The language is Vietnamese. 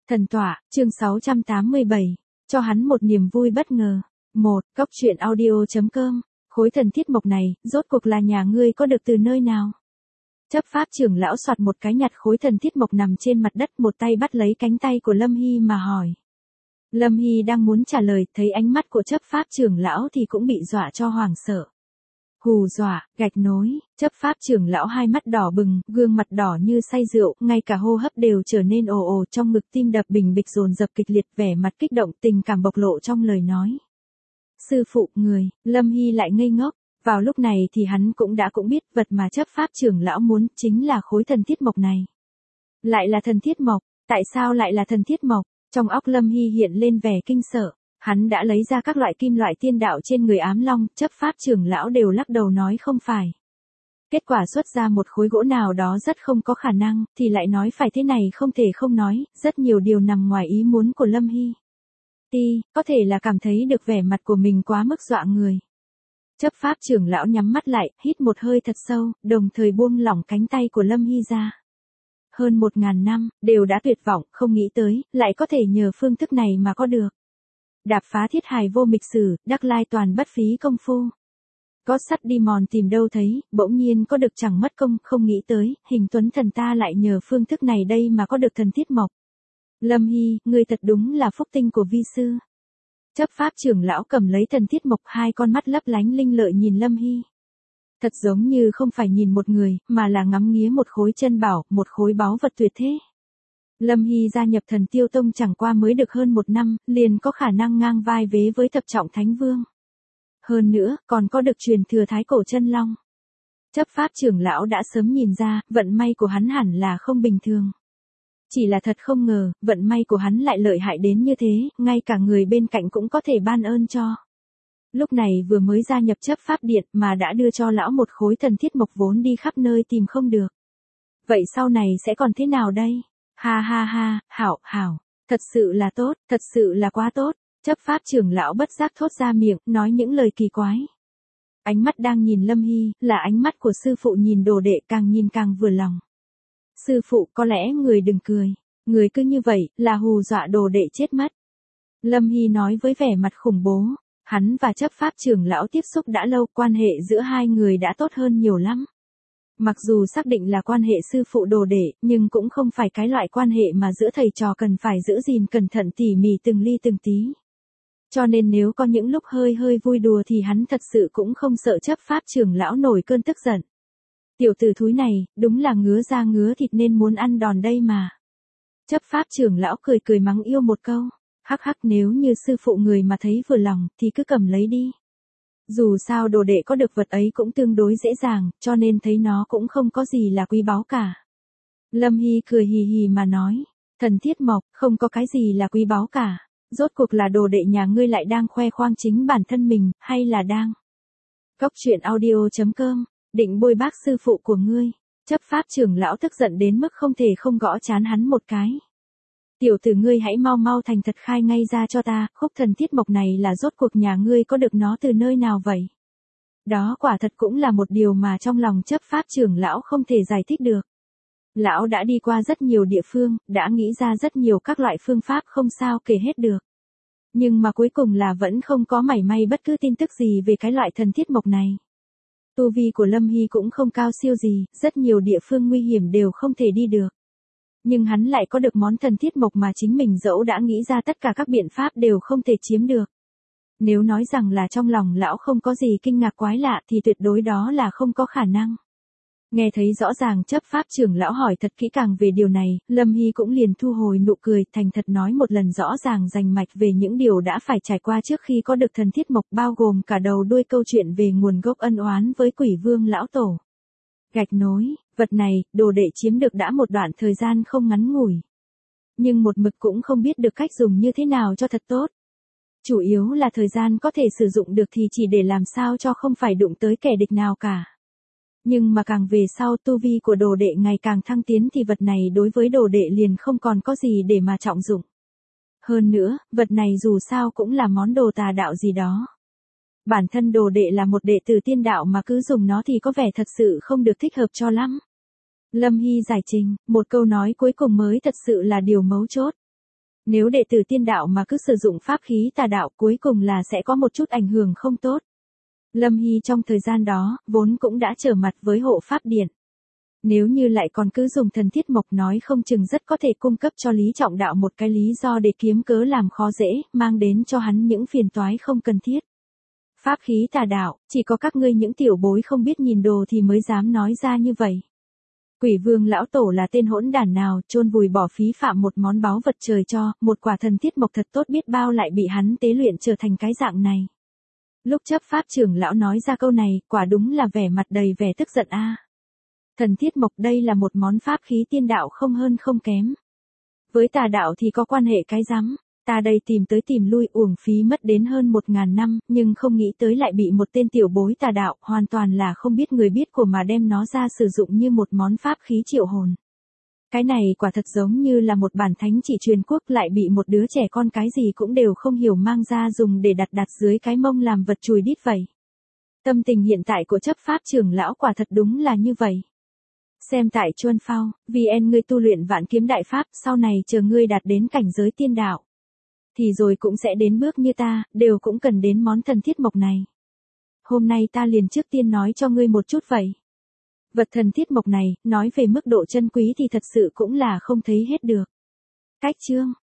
Thần tọa, chương 687. Cho hắn một niềm vui bất ngờ. 1. Cóc truyện audio.com. Khối thần thiết mộc này, rốt cuộc là nhà ngươi có được từ nơi nào? Chấp pháp trưởng lão soạt một cái nhặt khối thần thiết mộc nằm trên mặt đất, một tay bắt lấy cánh tay của Lâm Hy mà hỏi. Lâm Hy đang muốn trả lời, thấy ánh mắt của chấp pháp trưởng lão thì cũng bị dọa cho hoảng sợ. Hù dọa, gạch nối, chấp pháp trưởng lão hai mắt đỏ bừng, gương mặt đỏ như say rượu, ngay cả hô hấp đều trở nên ồ ồ, trong ngực tim đập bình bịch dồn dập kịch liệt, vẻ mặt kích động, tình cảm bộc lộ trong lời nói. Sư phụ, người, Lâm Hy lại ngây ngốc, vào lúc này thì hắn cũng biết vật mà chấp pháp trưởng lão muốn chính là khối thần thiết mộc này. Lại là thần thiết mộc, tại sao lại là thần thiết mộc? Trong óc Lâm Hy hiện lên vẻ kinh sợ. Hắn đã lấy ra các loại kim loại tiên đạo trên người ám long, chấp pháp trưởng lão đều lắc đầu nói không phải. Kết quả xuất ra một khối gỗ nào đó rất không có khả năng, thì lại nói phải thế này không thể không nói, rất nhiều điều nằm ngoài ý muốn của Lâm Hy. Có thể là cảm thấy được vẻ mặt của mình quá mức dọa người. Chấp pháp trưởng lão nhắm mắt lại, hít một hơi thật sâu, đồng thời buông lỏng cánh tay của Lâm Hy ra. Hơn 1000 năm, đều đã tuyệt vọng, không nghĩ tới, lại có thể nhờ phương thức này mà có được. Đạp phá thiết hài vô mịch sử, đắc lai toàn bất phí công phu. Có sắt đi mòn tìm đâu thấy, bỗng nhiên có được chẳng mất công, không nghĩ tới, hình tuấn thần ta lại nhờ phương thức này đây mà có được thần thiết mộc. Lâm Hy, ngươi thật đúng là phúc tinh của vi sư. Chấp pháp trưởng lão cầm lấy thần thiết mộc, hai con mắt lấp lánh linh lợi nhìn Lâm Hy. Thật giống như không phải nhìn một người, mà là ngắm nghía một khối chân bảo, một khối báu vật tuyệt thế. Lâm Hy gia nhập Thần Tiêu Tông chẳng qua mới được hơn 1 năm, liền có khả năng ngang vai vế với thập trọng thánh vương. Hơn nữa, còn có được truyền thừa thái cổ chân long. Chấp pháp trưởng lão đã sớm nhìn ra, vận may của hắn hẳn là không bình thường. Chỉ là thật không ngờ, vận may của hắn lại lợi hại đến như thế, ngay cả người bên cạnh cũng có thể ban ơn cho. Lúc này vừa mới gia nhập chấp pháp điện mà đã đưa cho lão một khối thần thiết mộc vốn đi khắp nơi tìm không được. Vậy sau này sẽ còn thế nào đây? Ha ha ha, hảo, thật sự là tốt, thật sự là quá tốt. Chấp pháp trưởng lão bất giác thốt ra miệng, nói những lời kỳ quái. Ánh mắt đang nhìn Lâm Hy, là ánh mắt của sư phụ nhìn đồ đệ, càng nhìn càng vừa lòng. Sư phụ, có lẽ người đừng cười, người cứ như vậy, là hù dọa đồ đệ chết mất. Lâm Hy nói với vẻ mặt khủng bố, hắn và chấp pháp trưởng lão tiếp xúc đã lâu, quan hệ giữa hai người đã tốt hơn nhiều lắm. Mặc dù xác định là quan hệ sư phụ đồ đệ, nhưng cũng không phải cái loại quan hệ mà giữa thầy trò cần phải giữ gìn cẩn thận tỉ mỉ từng ly từng tí. Cho nên nếu có những lúc hơi vui đùa thì hắn thật sự cũng không sợ chấp pháp trưởng lão nổi cơn tức giận. Tiểu tử thúi này, đúng là ngứa da ngứa thịt nên muốn ăn đòn đây mà. Chấp pháp trưởng lão cười mắng yêu một câu. Hắc nếu như sư phụ người mà thấy vừa lòng thì cứ cầm lấy đi. Dù sao đồ đệ có được vật ấy cũng tương đối dễ dàng, cho nên thấy nó cũng không có gì là quý báu cả. Lâm Hy cười hì hì mà nói, thần thiết mộc, không có cái gì là quý báu cả. Rốt cuộc là đồ đệ nhà ngươi lại đang khoe khoang chính bản thân mình, hay là đang cóc truyện audio.com, định bôi bác sư phụ của ngươi. Chấp pháp trưởng lão tức giận đến mức không thể không gõ trán hắn một cái. Tiểu tử ngươi hãy mau thành thật khai ngay ra cho ta, khúc thần thiết mộc này là rốt cuộc nhà ngươi có được nó từ nơi nào vậy? Đó quả thật cũng là một điều mà trong lòng chấp pháp trưởng lão không thể giải thích được. Lão đã đi qua rất nhiều địa phương, đã nghĩ ra rất nhiều các loại phương pháp không sao kể hết được. Nhưng mà cuối cùng là vẫn không có mảy may bất cứ tin tức gì về cái loại thần thiết mộc này. Tu vi của Lâm Hy cũng không cao siêu gì, rất nhiều địa phương nguy hiểm đều không thể đi được. Nhưng hắn lại có được món thần thiết mộc mà chính mình dẫu đã nghĩ ra tất cả các biện pháp đều không thể chiếm được. Nếu nói rằng là trong lòng lão không có gì kinh ngạc quái lạ thì tuyệt đối đó là không có khả năng. Nghe thấy rõ ràng chấp pháp trưởng lão hỏi thật kỹ càng về điều này, Lâm Hy cũng liền thu hồi nụ cười, thành thật nói một lần rõ ràng rành mạch về những điều đã phải trải qua trước khi có được thần thiết mộc, bao gồm cả đầu đuôi câu chuyện về nguồn gốc ân oán với Quỷ Vương lão tổ. Gạch nối, vật này, đồ đệ chiếm được đã một đoạn thời gian không ngắn ngủi. Nhưng một mực cũng không biết được cách dùng như thế nào cho thật tốt. Chủ yếu là thời gian có thể sử dụng được thì chỉ để làm sao cho không phải đụng tới kẻ địch nào cả. Nhưng mà càng về sau tu vi của đồ đệ ngày càng thăng tiến thì vật này đối với đồ đệ liền không còn có gì để mà trọng dụng. Hơn nữa, vật này dù sao cũng là món đồ tà đạo gì đó. Bản thân đồ đệ là một đệ tử tiên đạo mà cứ dùng nó thì có vẻ thật sự không được thích hợp cho lắm. Lâm Hy giải trình, một câu nói cuối cùng mới thật sự là điều mấu chốt. Nếu đệ tử tiên đạo mà cứ sử dụng pháp khí tà đạo cuối cùng là sẽ có một chút ảnh hưởng không tốt. Lâm Hy trong thời gian đó, vốn cũng đã trở mặt với hộ pháp điện. Nếu như lại còn cứ dùng thần thiết mộc nói không chừng rất có thể cung cấp cho Lý Trọng Đạo một cái lý do để kiếm cớ làm khó dễ, mang đến cho hắn những phiền toái không cần thiết. Pháp khí tà đạo, chỉ có các ngươi những tiểu bối không biết nhìn đồ thì mới dám nói ra như vậy. Quỷ vương lão tổ là tên hỗn đản nào, chôn vùi bỏ phí phạm một món báu vật trời cho, một quả thần thiết mộc thật tốt biết bao lại bị hắn tế luyện trở thành cái dạng này. Lúc chấp pháp trưởng lão nói ra câu này, quả đúng là vẻ mặt đầy vẻ tức giận a. Thần thiết mộc đây là một món pháp khí tiên đạo không hơn không kém. Với tà đạo thì có quan hệ cái rắm, ta đây tìm tới tìm lui uổng phí mất đến hơn 1000 năm, nhưng không nghĩ tới lại bị một tên tiểu bối tà đạo, hoàn toàn là không biết người biết của mà đem nó ra sử dụng như một món pháp khí triệu hồn. Cái này quả thật giống như là một bản thánh chỉ truyền quốc lại bị một đứa trẻ con cái gì cũng đều không hiểu mang ra dùng để đặt dưới cái mông làm vật chùi đít vậy. Tâm tình hiện tại của chấp pháp trưởng lão quả thật đúng là như vậy. Xem tại Chuân Phao, VN ngươi tu luyện vạn kiếm đại pháp, sau này chờ ngươi đạt đến cảnh giới tiên đạo. Thì rồi cũng sẽ đến bước như ta, đều cũng cần đến món thần thiết mộc này. Hôm nay ta liền trước tiên nói cho ngươi một chút vậy. Vật thần thiết mộc này, nói về mức độ chân quý thì thật sự cũng là không thấy hết được. Cách chương